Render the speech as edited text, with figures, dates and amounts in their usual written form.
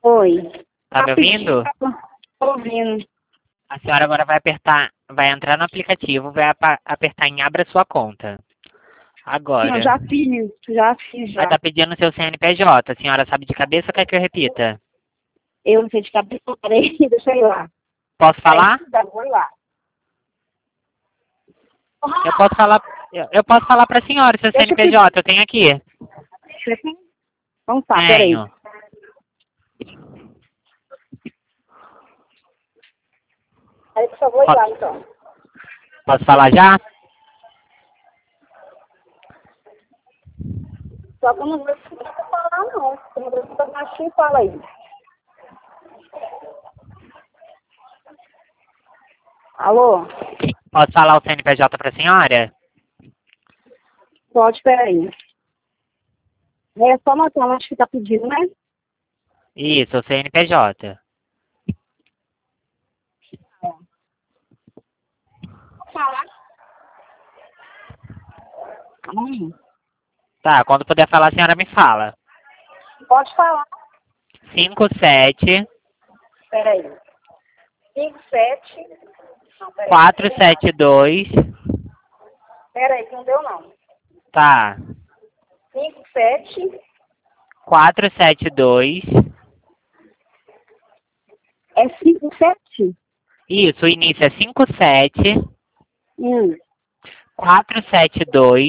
Oi. Tá me ouvindo? Tô ouvindo. A senhora agora vai entrar no aplicativo, vai apertar em Abra Sua Conta. Agora. Eu já fiz, Vai estar pedindo seu CNPJ. A senhora sabe de cabeça ou quer que eu repita? Eu não sei de cabeça, peraí, deixa eu ir lá. Posso falar? Vou ir lá. Eu posso falar pra senhora seu CNPJ, eu tenho aqui. Vamos lá, peraí. Tenho. Aí, por favor, ir lá, então. Posso falar já? Só que eu não vou falar, não. Eu não vou falar baixinho, fala aí. Alô? Posso falar o CNPJ pra senhora? Pode, peraí. É só uma tela que tá pedindo, né? Isso, o CNPJ. Falar. Tá, quando puder falar, a senhora me fala. Pode falar. 57 Peraí. 57. Não, peraí. 472. Peraí, que não deu, não. Tá. 57. 472. É 57? Isso, o início é 57 Hum. 472.